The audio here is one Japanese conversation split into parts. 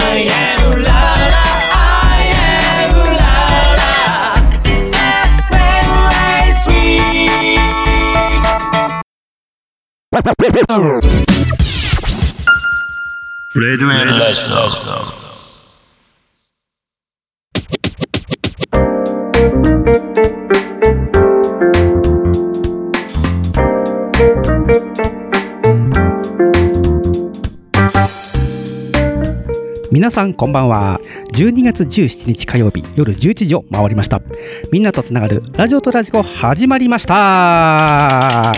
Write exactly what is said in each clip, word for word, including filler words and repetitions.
I am la la I am la la エフエムエースリー レディオエルラジオ皆さんこんばんは。じゅうにがつじゅうしちにち火曜日夜じゅういちじを回りました。みんなとつながるラジオとラジコ始まりました。はい、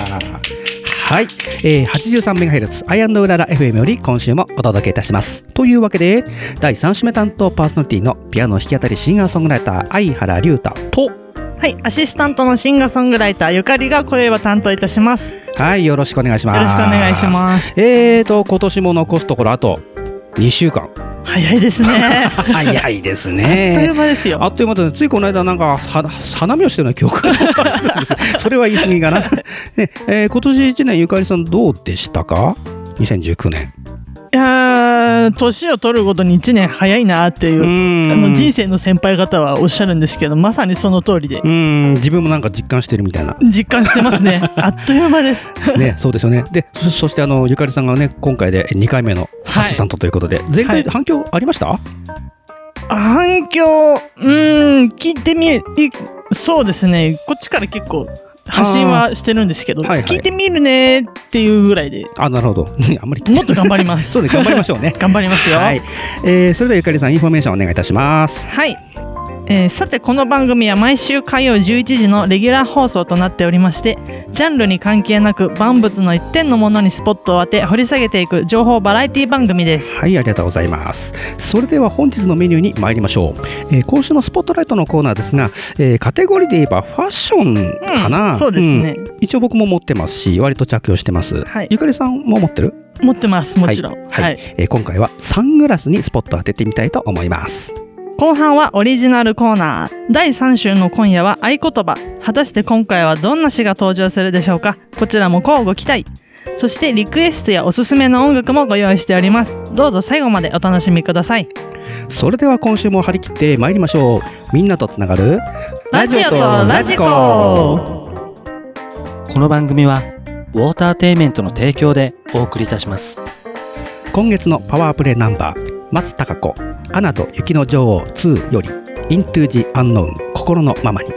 えー、はちじゅうさんメガヘルツ アイアンド うらら エフエム より今週もお届けいたします。というわけでだいさん週目担当パーソナリティのピアノ弾き語りシンガーソングライター相原龍太と、 はい、アシスタントのシンガーソングライターゆかりが声を担当いたします。 はい、よろしくお願いします。 よろしくお願いします。 えーと今年も残すところあとにしゅうかん。 早いですね。 早いですね。 あっという間ですよ。 あっという間で、ね、ついこの間なんか花見をしてるような記憶があるんですそれは言い過ぎかな、ねえー、今年いちねんゆかりさんどうでしたか？にせんじゅうきゅうねん。 いやー、年を取るごとにいちねん早いなっていう、あの人生の先輩方はおっしゃるんですけど、まさにその通りで、 うーん、自分もなんか実感してるみたいな。 実感してますね。あっという間ですね、そうですよね。で そ, そしてあのゆかりさんがね今回でにかいめのアシスタントということで、はい、前回反響ありました？はい、 反響、うーん、聞いてみる、そうですね、こっちから結構発信はしてるんですけど、はいはい、聞いてみるねっていうぐらいで。 あ、なるほど。あんまりもっと頑張ります。 そうです、頑張りましょうね。 頑張りますよ。 はい、えー、それではゆかりさんインフォメーションお願いいたします。 はい、えー、さてこの番組は毎週火曜じゅういちじのレギュラー放送となっておりまして、ジャンルに関係なく万物の一点のものにスポットを当て掘り下げていく情報バラエティ番組です。 はい、ありがとうございます。それでは本日のメニューに参りましょう。えー、今週のスポットライトのコーナーですが、えー、カテゴリーで言えばファッションかな、 うん、そうですね、 うん、一応僕も持ってますし割と着用してます、はい、ゆかりさんも持ってる？ 持ってます、もちろん。 はいはい、えー、今回はサングラスにスポットを当ててみたいと思います。 後半はオリジナルコーナー。だいさん週の今夜は合言葉。果たして今回はどんな詩が登場するでしょうか。こちらも乞うご期待。そしてリクエストやおすすめの音楽もご用意しております。どうぞ最後までお楽しみください。 それでは今週も張り切って参りましょう。みんなとつながるラジオとラジコ。この番組はウォーターテイメントの提供でお送りいたします。 今月のパワープレイナンバー、松たか子アナと雪の女王ツーより Into the Unknown 心のままに。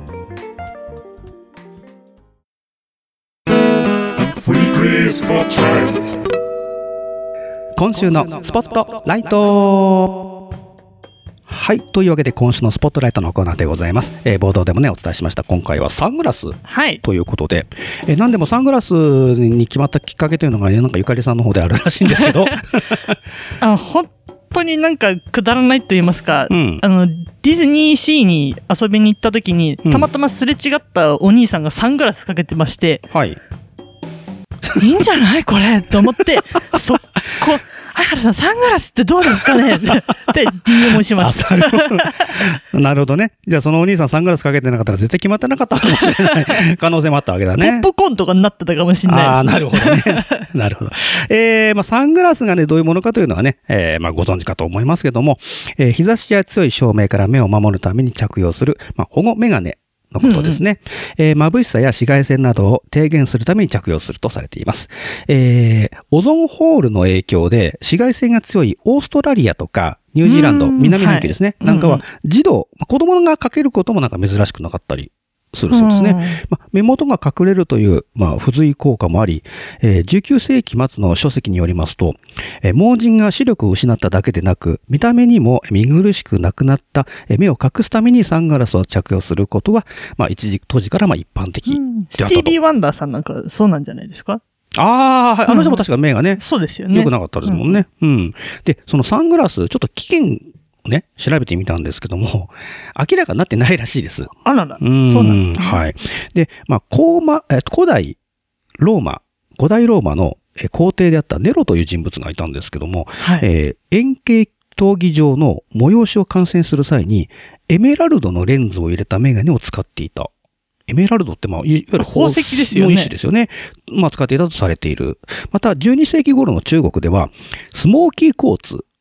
今週のスポットライト。はい、というわけで今週のスポットライトのコーナーでございます。えー、冒頭でもねお伝えしました。今回はサングラス、はい、ということで、えー、何でもサングラスに決まったきっかけというのが、ね、なんかゆかりさんの方であるらしいんですけどあ、本当になんかくだらないと言いますか、うん、あのディズニーシーに遊びに行った時にたまたますれ違ったお兄さんがサングラスかけてまして、うん、はい、いいんじゃないこれと思ってそこ相原さんサングラスってどうですかねって ディーエム をしました。 なるほどね。じゃあそのお兄さんサングラスかけてなかったら絶対決まってなかったかもしれない可能性もあったわけだね。 ポップコーンとかになってたかもしれないです。 ああ、なるほどね。なるほど。えー、まあサングラスがねどういうものかというのはね、えー、まあご存知かと思いますけども、えー、日差しや強い照明から目を守るために着用する、まあ、保護メガネのことですね。うんうん、えー、眩しさや紫外線などを低減するために着用するとされています。えー、オゾンホールの影響で紫外線が強いオーストラリアとかニュージーランド、南半球ですね。はい、なんかは児童、子供がかけることもなんか珍しくなかったりするそうですね。まあ、目元が隠れるという、まあ、付随効果もあり、えー、じゅうきゅう世紀末の書籍によりますと、えー、盲人が視力を失っただけでなく、見た目にも見苦しくなくなった、えー、目を隠すためにサングラスを着用することは、まあ、一時、当時からまあ一般的であったと。 スティービー・ワンダーさんなんかそうなんじゃないですか？ ああ、はい。あの人も確か目がね、うん、 そうですよね。 良くなかったですもんね。うん。うん、で、そのサングラス、ちょっと危険、ね、調べてみたんですけども、明らかになってないらしいです。 あらら、うんそうなんですね。 はい。で、まあ、古馬、え古代ローマ、古代ローマの皇帝であったネロという人物がいたんですけども、はい、えー、円形闘技場の催しを観戦する際に、エメラルドのレンズを入れたメガネを使っていた。エメラルドって、まあ、いわゆる宝石ですよね。の一種ですよね。まあ、使っていたとされている。また、じゅうに世紀頃の中国では、スモーキーコーツ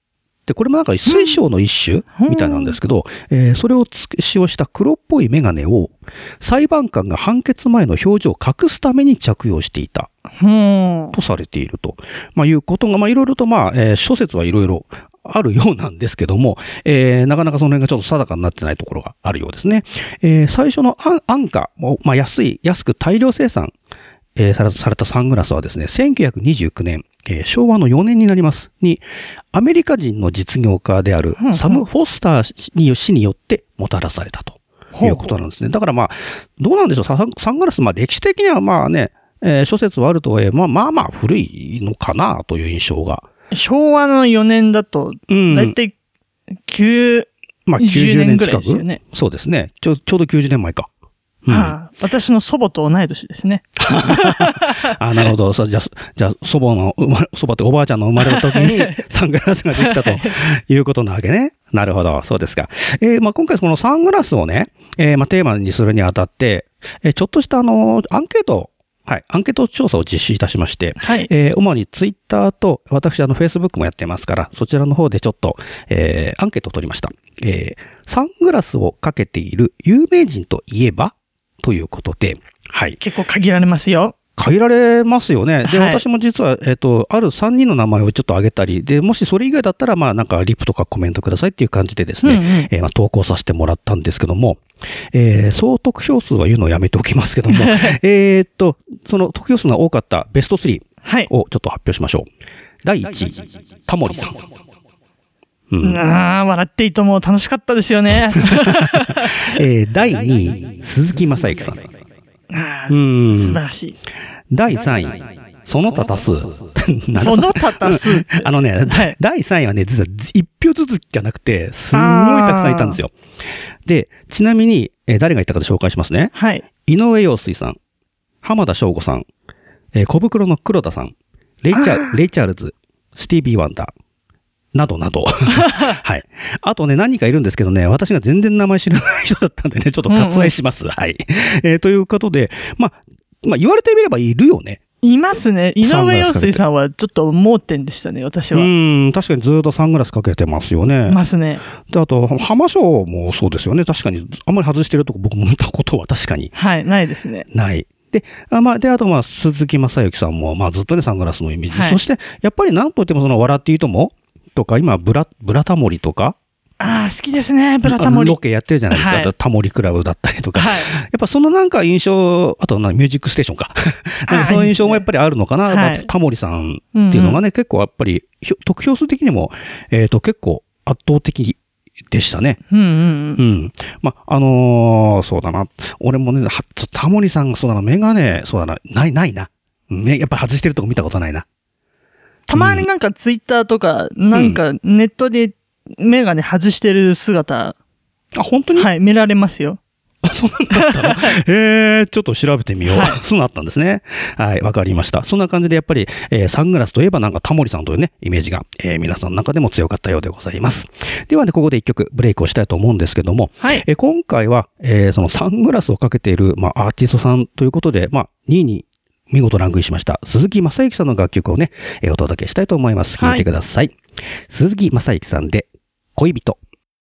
で、これもなんか水晶の一種みたいなんですけど、うん、えー、それを使用した黒っぽいメガネを裁判官が判決前の表情を隠すために着用していたとされていると、まあ、いうことが、まあ、いろいろと、まあ、えー、諸説はいろいろあるようなんですけども、えー、なかなかその辺がちょっと定かになってないところがあるようですね。えー、最初の安安価、まあ、安い、安く大量生産、えー、されされたサングラスはですね、せんきゅうひゃくにじゅうきゅうねん、えー、昭和のよねんになりますに、アメリカ人の実業家であるサム・フォスター氏によってもたらされたということなんですね。だからまあ、どうなんでしょう、サン、サングラス、まあ歴史的にはまあね、えー、諸説はあるとはいえ、まあまあまあ古いのかなという印象が。 昭和のよねんだと、だいたいきゅう、 まあきゅうじゅうねん近くですよね。 そうですね。ちょ、ちょうどきゅうじゅうねんまえか。 うん、はあ、私の祖母と同い年ですね。 あ、なるほど。じゃあ、じゃあ祖母の、祖母っておばあちゃんの生まれた時にサングラスができたということなわけね。なるほど。そうですか。えー、まあ今回このサングラスをね、えー、まあテーマにするにあたって、えー、ちょっとしたあの、アンケート、はい、アンケート調査を実施いたしまして、はい、えー、主にツイッターと、私あの、フェイスブックもやってますから、そちらの方でちょっと、えー、アンケートを取りました。えー、サングラスをかけている有名人といえばということで、はい。 結構限られますよ。 限られますよね。で、 はい、 私も実は、えっと、あるさんにんの名前をちょっと挙げたり、で、もしそれ以外だったら、まあ、なんか、リプとかコメントくださいっていう感じでですね、うんうん、えー、まあ、投稿させてもらったんですけども、えー、総得票数は言うのをやめておきますけども、えっと、その得票数が多かったベストスリーをちょっと発表しましょう。はい、だいいちい、タモリさん。 うん、ああ、笑っていいとも楽しかったですよね。 えー、だいにい、鈴木雅之さん。 あうん素晴らしい。 だいさんい、その他多数。 その他多数。 あのね、はい、だいさんいはね、実はいっぴょうずつじゃなくて、すんごいたくさんいたんですよ。で、ちなみに、えー、誰がいたかで紹介しますね。 はい。 井上陽水さん、浜田省吾さん、えー、小袋の黒田さん、レイチャー、レイチャールズ、スティービー・ワンダー。などなど。はい。あとね、何人かいるんですけどね、私が全然名前知らない人だったんでね、ちょっと割愛します。うんうん、はい。えー、ということで、まあ、まあ、言われてみればいるよね。 いますね。井上陽水さんはちょっと盲点でしたね、私は。 うん、確かにずっとサングラスかけてますよね。 いますね。 で、あと、浜省もそうですよね。確かに、あんまり外してるとこ僕も見たことは確かに。 はい、ないですね。 ない。で、あまあ、で、あと、まあ、鈴木雅之さんも、まあ、ずっとね、サングラスのイメージ。はい、そして、やっぱり何と言っても、その、笑っていいともとか、今、ブラ、ブラタモリとか。 ああ、好きですね、ブラタモリ。 ロケやってるじゃないですか。はい、タモリクラブだったりとか。はい、やっぱそのなんか印象、あとな、ミュージックステーションか。なんかその印象もやっぱりあるのかな。まあ、タモリさんっていうのがね、うんうん、結構やっぱり、得票数的にも、えっと、結構圧倒的でしたね。 うんうんうん。 うん。まあ、あのー、そうだな。俺もね、タモリさんがそうだな、メガネ、そうだな、ない、ないな。やっぱ外してるとこ見たことないな。 たまになんかツイッターとか、うん、なんかネットでメガネ外してる姿。 あ、本当に？ はい、見られますよ。 あ、そうなんだったのえー、ちょっと調べてみよう。はい、そうなったんですね。はい、わかりました。そんな感じでやっぱり、えー、サングラスといえばなんかタモリさんというね、イメージが、えー、皆さんの中でも強かったようでございます。ではね、ここで一曲ブレイクをしたいと思うんですけども、はい、えー、今回は、えー、そのサングラスをかけている、まあ、アーティストさんということで、まあ、にいに見事ランクインしました。鈴木雅之さんの楽曲をね、えー、お届けしたいと思います。聴いてください。はい、鈴木雅之さんで、恋人。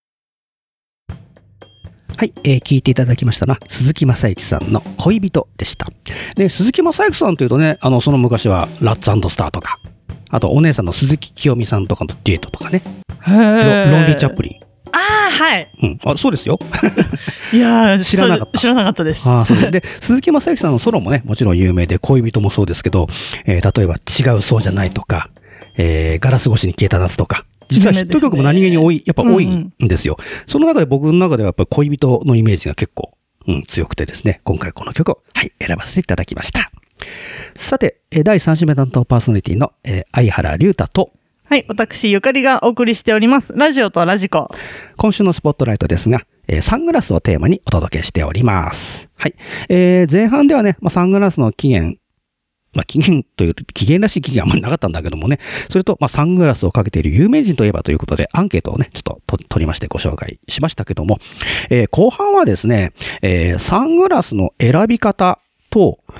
はい、えー、聞いていただきましたな。鈴木雅之さんの恋人でした。で、鈴木雅之さんというとね、あの、その昔はラッツ&スターとか、あとお姉さんの鈴木清美さんとかのデュエットとかね。 へー。 ロンリー・チャップリン。 ああ、はい。 うん。あ、そうですよ。 いやー、知らなかった。知らなかったです。 あ、そうで。で、鈴木雅之さんのソロもね、もちろん有名で、恋人もそうですけど、えー、例えば、違うそうじゃないとか、えー、ガラス越しに消えた夏とか、実はヒット曲も何気に多い、やっぱ多いんですよ。うんうん、その中で僕の中ではやっぱり恋人のイメージが結構、うん、強くてですね、今回この曲を、はい、選ばせていただきました。さて、だいさん週目担当パーソナリティの、えー、相原龍太と、 はい、私、ゆかりがお送りしております。ラジオとラジコ。 今週のスポットライトですが、えー、サングラスをテーマにお届けしております。はい。えー、前半ではね、まあ、サングラスの起源、まあ、起源という、起源らしい起源あんまりなかったんだけどもね、それと、まあ、サングラスをかけている有名人といえばということで、アンケートをね、ちょっと取りましてご紹介しましたけども、えー、後半はですね、えー、サングラスの選び方と、まあ、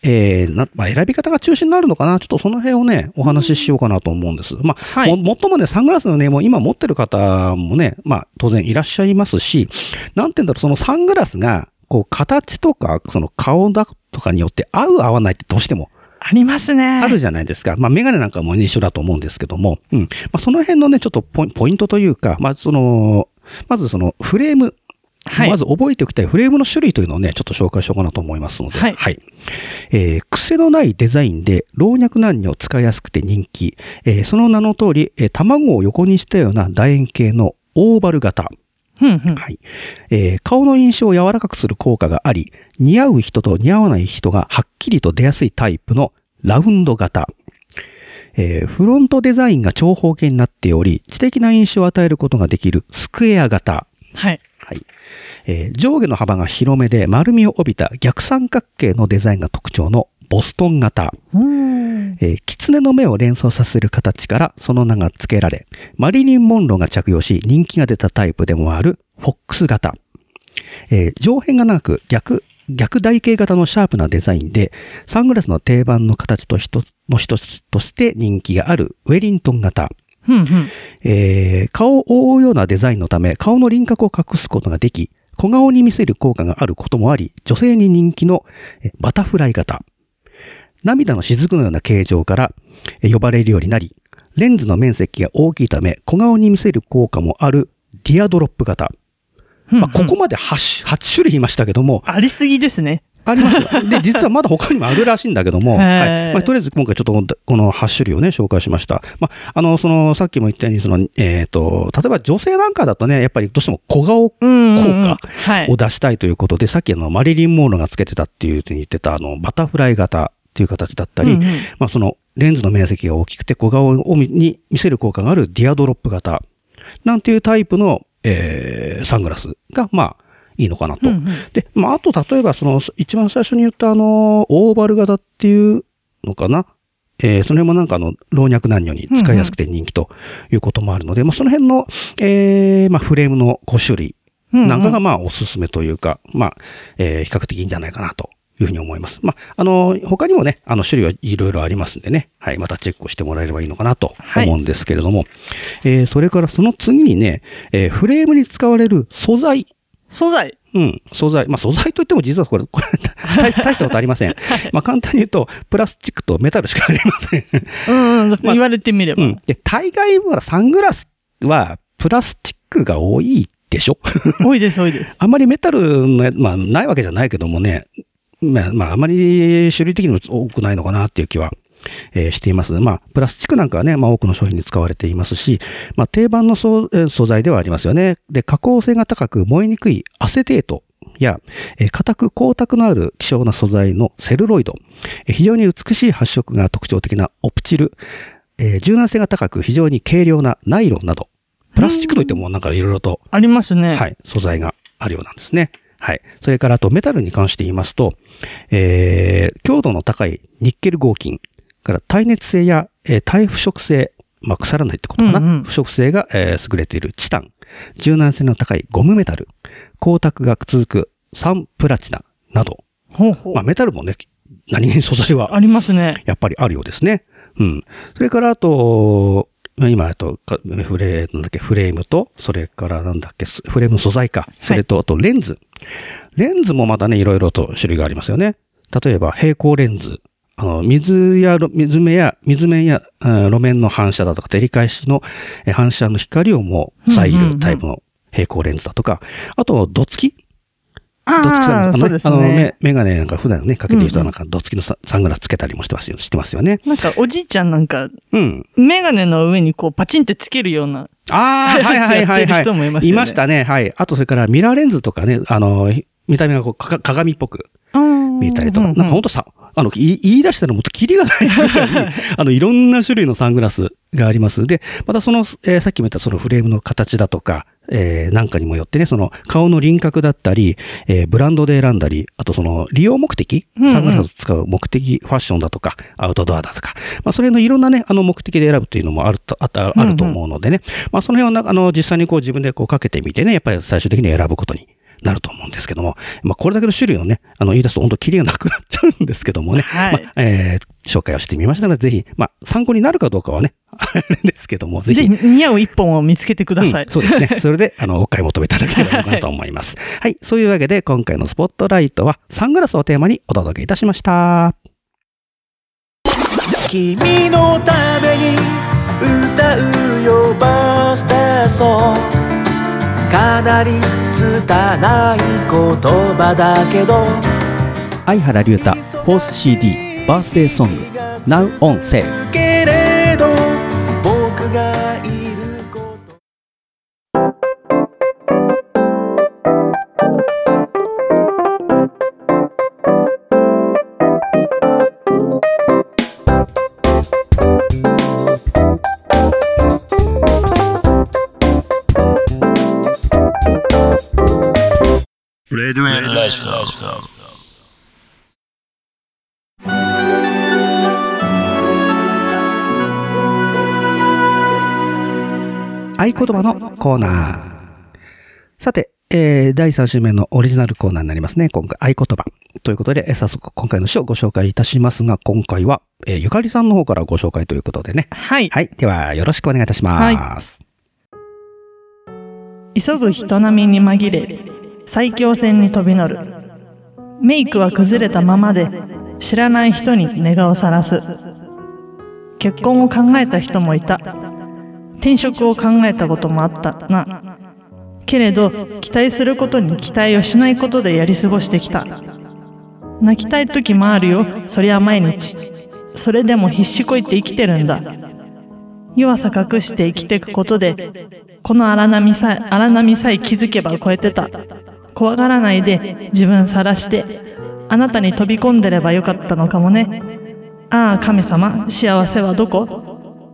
えーなまあ、選び方が中心になるのかな。ちょっとその辺をね、お話ししようかなと思うんです。まあ、はい、も、もっともね、サングラスのね、もう今持ってる方もね、まあ、当然いらっしゃいますし、なんて言うんだろう、そのサングラスが、こう、形とか、その顔だとかによって合う合わないってどうしても。 ありますね。 あるじゃないですか。まあ、メガネなんかも一緒だと思うんですけども、うん。まあ、その辺のね、ちょっとポイ、ポイントというか、まあ、その、まずそのフレーム。はい、まず覚えておきたいフレームの種類というのをね、ちょっと紹介しようかなと思いますので。はい。はい、えー、癖のないデザインで老若男女使いやすくて人気。えー、その名の通り、えー、卵を横にしたような楕円形のオーバル型。 うんうん、 はい。えー、顔の印象を柔らかくする効果があり、似合う人と似合わない人がはっきりと出やすいタイプのラウンド型。えー、フロントデザインが長方形になっており、知的な印象を与えることができるスクエア型。 はい。 はい。えー、上下の幅が広めで丸みを帯びた逆三角形のデザインが特徴のボストン型。 うーん。 えー、狐の目を連想させる形からその名が付けられ、マリリン・モンローが着用し人気が出たタイプでもあるフォックス型。えー、上辺が長く逆、逆台形型のシャープなデザインで、サングラスの定番の形と一つの一つとして人気があるウェリントン型。 うんうんえー、顔を覆うようなデザインのため、顔の輪郭を隠すことができ、小顔に見せる効果があることもあり、女性に人気のバタフライ型。涙の雫のような形状から呼ばれるようになり、レンズの面積が大きいため、小顔に見せる効果もあるディアドロップ型。 うんうん、 まあ、ここまで 8, はち種類言いましたけども。 ありすぎですね。 ありますよ。で、実はまだ他にもあるらしいんだけども、はい。まあ、とりあえず今回ちょっとこのはち種類をね、紹介しました。まあ、あの、その、さっきも言ったように、その、えっと、例えば女性なんかだとね、やっぱりどうしても小顔効果を出したいということで、さっきあの、マリリン・モンローがつけてたっていうふうに言ってた、あの、バタフライ型っていう形だったり、うんうん、まあ、その、レンズの面積が大きくて小顔をに見せる効果があるディアドロップ型なんていうタイプの、えー、サングラスが、まあ、いいのかなと。うんうん、で、まあ、あと、例えば、その、一番最初に言った、あの、オーバル型っていうのかな。えー、その辺もなんか、あの、老若男女に使いやすくて人気ということもあるので、うんうん、まあ、その辺の、えー、まあ、フレームのご種類なんかが、まあ、おすすめというか、うんうん、まあ、えー、比較的いいんじゃないかなというふうに思います。まあ、あの、他にもね、あの、種類はいろいろありますんでね。はい。またチェックをしてもらえればいいのかなと思うんですけれども。はい、えー、それからその次にね、えー、フレームに使われる素材。 素材うん。素材。まあ、素材といっても実はこれ、これ大、大したことありません。はい、まあ、簡単に言うと、プラスチックとメタルしかありません。 うん、うん、言われてみれば。 うん。で、大概はサングラスはプラスチックが多いでしょ多いです、多いです。 あんまりメタルの、まあ、ないわけじゃないけどもね、まあ、まあ、あまり種類的にも多くないのかなっていう気は、えー、しています。まあ、プラスチックなんかはね、まあ、多くの商品に使われていますし、まあ、定番の素、えー、素材ではありますよね。で、加工性が高く燃えにくいアセテートや、えー、硬く光沢のある希少な素材のセルロイド、えー、非常に美しい発色が特徴的なオプチル、えー、柔軟性が高く非常に軽量なナイロンなど、プラスチックといってもなんかいろいろと、 ありますね。 はい、素材があるようなんですね。はい。それからあとメタルに関して言いますと、えー、強度の高いニッケル合金、から耐熱性や、えー、耐腐食性、まあ、腐らないってことかな。うんうん、腐食性が、えー、優れているチタン、柔軟性の高いゴムメタル、光沢が続くサンプラチナなど、 ほうほう、 まあ、メタルもね、何気に素材はありますね。 やっぱりあるようですね。うん。それからあと、今、あと、フレー、なんだっけ、フレームと、それからなんだっけ、フレームの素材か。それと、あとレンズ。レンズもまたね、いろいろと種類がありますよね。例えば、平行レンズ。あの、水や、水目や、水面や、路面の反射だとか、照り返しの反射の光をも遮るタイプの平行レンズだとか、あと、ドツキあドツキさん、あの、 そうですね、 あのメ、メガネなんか普段ね、かけてる人はなんか、ドツキのサングラスつけたりもしてますよ、してますよね。 なんか、おじいちゃんなんか、 うん。 メガネの上にこう、パチンってつけるような。 ああ、はいはいはいはい。 人もいますよね。 いましたね、はい。あと、それからミラーレンズとかね、あの、見た目がこう、か鏡っぽく見えたりとか、なんかほんとさ、あの、言い出したらもっとキリがないぐらいに、あの、いろんな種類のサングラスがあります。で、またその、えー、さっきも言ったそのフレームの形だとか、えー、なんかにもよってね、その顔の輪郭だったり、えー、ブランドで選んだり、あとその利用目的、サングラスを使う目的、ファッションだとか、アウトドアだとか、まあ、それのいろんなね、あの目的で選ぶというのもあると、ああると思うのでね、まあ、その辺は、あの、実際にこう自分でこうかけてみてね、やっぱり最終的に選ぶことになると思うんですけども、まあ、これだけの種類をね、あの、言い出すと本当キリがなくなっちゃうんですけどもね、 はいまあ、えー、紹介をしてみましたので、ぜひ、まあ、参考になるかどうかはね、あれですけども、ぜひ。 ぜひ似合う一本を見つけてください。 うん、そうですね。それで、あの、お買い求めいただければいいかなと思います。はい、はい。そういうわけで、今回のスポットライトは、サングラスをテーマにお届けいたしました。 君のために歌うよバースデーソング、かなり拙い言葉だけど、 相原龍太フォース シーディー バースデーソング Now on Sale。 けれど僕がいることレデュエルラジコ。 合言葉のコーナー。さて、えー、だいさん週目のオリジナルコーナーになりますね。今回、合言葉。ということで、えー、早速今回の詩をご紹介いたしますが、今回は、えー、ゆかりさんの方からご紹介ということでね。 はい。 はい。では、よろしくお願いいたします。 はい、急ぐ人波に紛れ、埼京線に飛び乗る。メイクは崩れたままで、知らない人に寝顔をさらす。結婚を考えた人もいた。転職を考えたこともあったな。けれど、期待することに期待をしないことでやり過ごしてきた。泣きたい時もあるよ、そりゃ毎日。それでも必死こいて生きてるんだ。弱さ隠して生きていくことで、この荒波さえ、荒波さえ気づけば超えてた。怖がらないで自分さらして、あなたに飛び込んでればよかったのかもね。ああ、神様、幸せはどこ？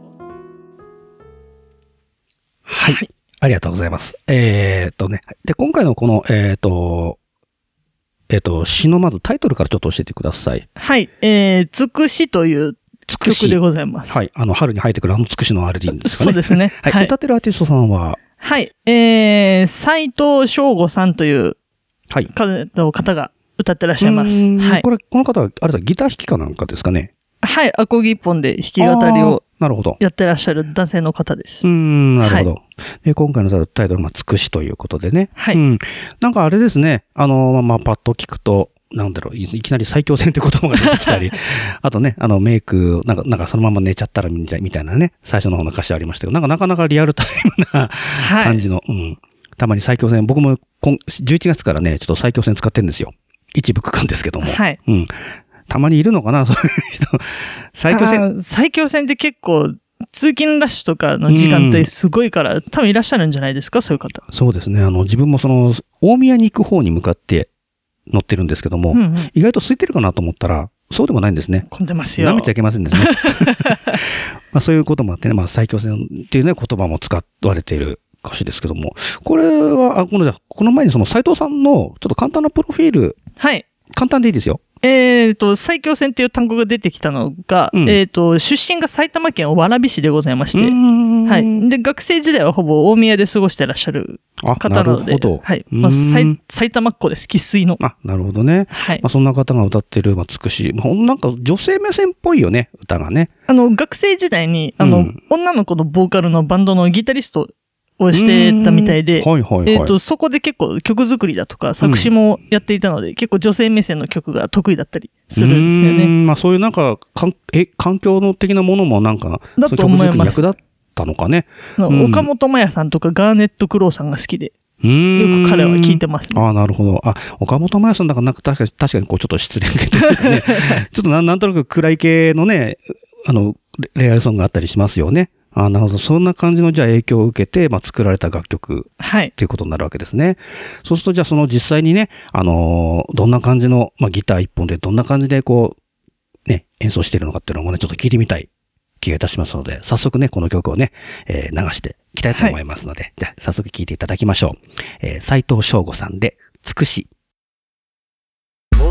はい。はい、ありがとうございます。えー、っとね。で、今回のこの、えー、っと、えー、っと、詩のまずタイトルからちょっと教えてください。 はい。えー、つくしという曲でございます。 はい。あの、春に生えてくるあのつくしのあれでいいんですかね。 そうですね。 はい。はい、歌ってるアーティストさんははい。えー、斉藤翔吾さんという、 はい。 方が歌ってらっしゃいます。はい。 これ、この方は、あれだ、ギター弾きかなんかですかね。 はい。アコギ一本で弾き語りを。 なるほど。 やってらっしゃる男性の方です。 うん、なるほど。はい、で今回のタイトルは、つくしということでね。 はい。 うん。なんかあれですね。あの、まあ、パッと聞くと、なんだろう、いきなり最強戦って言葉が出てきたり、あとね、あの、メイク、なんか、なんかそのまま寝ちゃったらみたいみたいなね、最初の方の歌詞ありましたけど、なんかなかなかリアルタイムな感じの、はい、うん。たまに最強戦、僕も今じゅういちがつからね、ちょっと最強戦使ってるんですよ。一部区間ですけども。 はい。 うん。たまにいるのかな、そういう人。最強戦。 最強戦って結構、通勤ラッシュとかの時間帯すごいから、うん、多分いらっしゃるんじゃないですか、そういう方。 そうですね。あの、自分もその、大宮に行く方に向かって乗ってるんですけども、うんうん、意外と空いてるかなと思ったら、そうでもないんですね。 混んでますよ。 舐めちゃいけませんですね。まあそういうこともあってね、まあ最強戦っていうね、言葉も使われている歌詞ですけども、これは、あ、このじゃ、この前にその斉藤さんのちょっと簡単なプロフィール。 はい。 簡単でいいですよ。 えっと、埼京線っていう単語が出てきたのが、うん、えっと、出身が埼玉県蕨市でございまして、はい。で、学生時代はほぼ大宮で過ごしてらっしゃる方なので、 なるほど。 はい。まあ、埼玉っ子です。生粋の。 あ、なるほどね。はい。まあ、そんな方が歌ってる、まあ、つくし、まあ、なんか女性目線っぽいよね、歌がね。 あの、学生時代に、あの、うん、女の子のボーカルのバンドのギタリストをしてたみたいで、 はいはいはい、 えっと、そこで結構曲作りだとか作詞もやっていたので、うん、結構女性目線の曲が得意だったりするんですよね。 まあそういうなんか、かんえ環境の的なものもなんか、 だと思います。 曲作りに役立ったのかね。 うん、岡本真也さんとかガーネット・クローさんが好きで、よく彼は聴いてますね。 ああ、なるほど。あ、岡本真也さんだからなんか確かに、確かにこうちょっと失礼というかね、ちょっとなんなんとなく暗い系のね、あの、レアルソングがあったりしますよね。あ、なるほど。そんな感じのじゃあ影響を受けて、まあ、作られた楽曲。はい。っていうことになるわけですね。そうするとじゃあその実際にね、あのー、どんな感じの、まあ、ギター一本でどんな感じでこう、ね、演奏しているのかっていうのもね、ちょっと聞いてみたい気がいたしますので、早速ね、この曲をね、えー、流していきたいと思いますので、はい、じゃあ早速聴いていただきましょう。えー、斉藤翔吾さんで、つくし。 ウ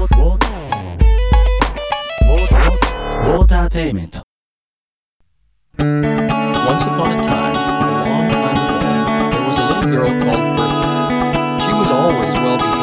ォーターテイメント。 Once upon a time, a long time ago, there was a little girl called Bertha. She was always well behaved.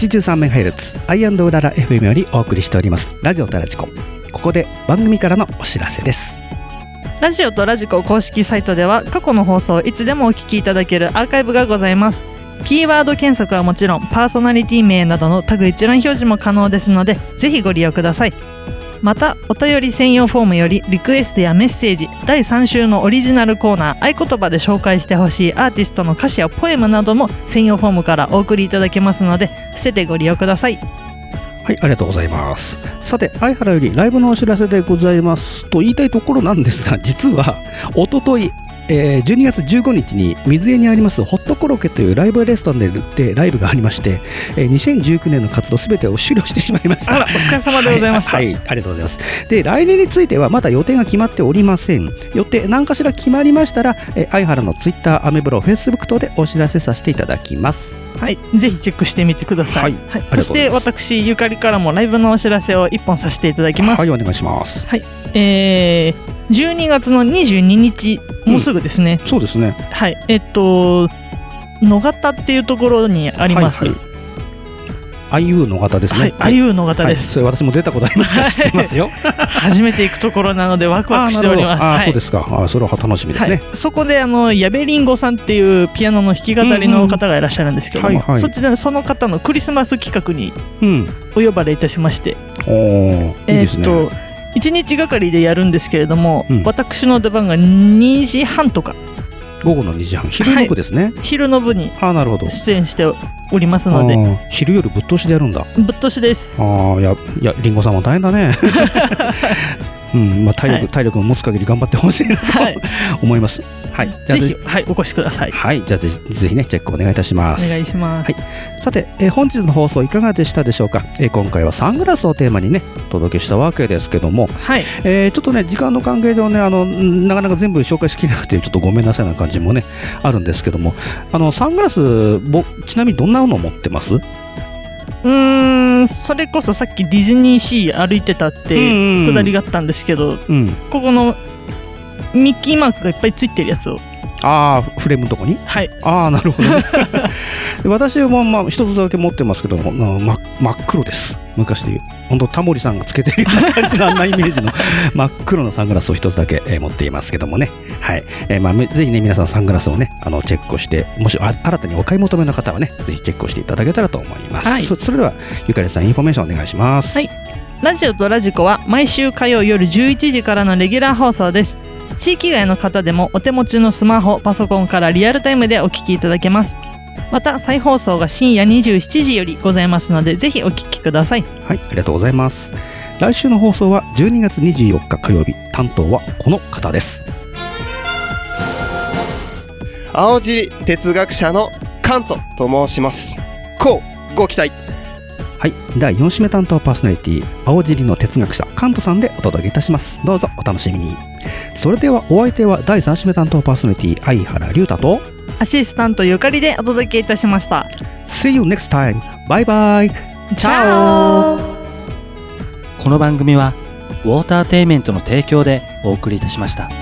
はちじゅうさんメガヘルツ アイアンド うらら エフエム よりお送りしておりますラジオとラジコ。ここで番組からのお知らせです。 ラジオとラジコ公式サイトでは過去の放送をいつでもお聞きいただけるアーカイブがございます。キーワード検索はもちろんパーソナリティ名などのタグ一覧表示も可能ですのでぜひご利用ください。またお便り専用フォームよりリクエストやメッセージ、だいさん週のオリジナルコーナー、合言葉で紹介してほしいアーティストの歌詞やポエムなども専用フォームからお送りいただけますので伏せてご利用ください。 はい、ありがとうございます。さて、相原よりライブのお知らせでございますと言いたいところなんですが、実はおとといえー、じゅうにがつじゅうごにちに水江にありますホットコロケというライブレストランで、でライブがありまして、えー、にせんじゅうきゅうねんの活動すべてを終了してしまいました。 あら、お疲れ様でございました。 はい、はい、ありがとうございます。で、来年についてはまだ予定が決まっておりません。予定何かしら決まりましたら、えー、相原のツイッター、アメブロ、フェイスブック等でお知らせさせていただきます。 はい、ぜひチェックしてみてください。はいはい、そして私ゆかりからもライブのお知らせをいっぽんさせていただきます。 はい、お願いします。 はい、えー、じゅうにがつのにじゅうににち、もうすぐですね。 うん、そうですね。 はい、えっと野方っていうところにあります。はいはい、 アイユー 野方ですね。 はい、アイユー 野方です。 はい、それ私も出たことありますから知ってますよ。 初めて行くところなのでワクワクしております。 あ、 はい、 そうですか。あ、それは楽しみですね。はい、 そこであの矢部りんごさんっていうピアノの弾き語りの方がいらっしゃるんですけども、うんうん、はいはい、そちらその方のクリスマス企画にお呼ばれいたしまして、うん、おー、いいですね。えー、っといちにちがかりでやるんですけれども、うん、私の出番がにじはんとか。 午後のにじはん、昼の部ですね。はい、 昼の部に出演しておりますので。 昼夜ぶっ通しでやるんだ。 ぶっ通しです。 ああ、いや、いや、りんごさんも大変だね。うん、まあ、体力、はい、体力を持つ限り頑張ってほしいなと、はい、思います。はい、 じゃあぜひ、はい、お越しください。 はい、じゃあぜひ、ぜひね、チェックお願いいたします。 お願いします。 はい、さて、えー、本日の放送いかがでしたでしょうか。えー、今回はサングラスをテーマにね、お届けしたわけですけども、 はい、 えー、ちょっとね、時間の関係上ね、あの、なかなか全部紹介しきれなくて、ちょっとごめんなさいな感じもね、あるんですけども、あの、サングラス、ぼ、ちなみにどんなの持ってます？ うーん、それこそさっきディズニーシー歩いてたってくだりがあったんですけど、うん、ここのミッキーマークがいっぱいついてるやつを。 ああ、フレームのとこに？ はい。 ああ、なるほどね。私はまあ一つだけ持ってますけども、ま、真っ黒です。昔でいう。本当タモリさんがつけてるような感じのあんなイメージの真っ黒なサングラスを一つだけ、えー、持っていますけどもね。はい。えー、まあぜひね、皆さんサングラスをね、あのチェックして、もしあ新たにお買い求めの方はね、ぜひチェックをしていただけたらと思います。はい。そ, それではゆかりさんインフォメーションお願いします。 はい。ラジオとラジコは毎週火曜夜じゅういちじからのレギュラー放送です。地域外の方でもお手持ちのスマホ、パソコンからリアルタイムでお聞きいただけます。また再放送が深夜にじゅうしちじよりございますのでぜひお聞きください。 はい、ありがとうございます。来週の放送はじゅうにがつにじゅうよっか火曜日、担当はこの方です。 青尻哲学者のカントと申します。こうご期待。 はい、だいよん週目担当パーソナリティ青尻の哲学者カントさんでお届けいたします。どうぞお楽しみに。それではお相手はだいさん週目担当パーソナリティ相原龍太とアシスタントゆかりでお届けいたしました。 See you next time. バイバイ。 チャオ。 この番組はウォーターテイメントの提供でお送りいたしました。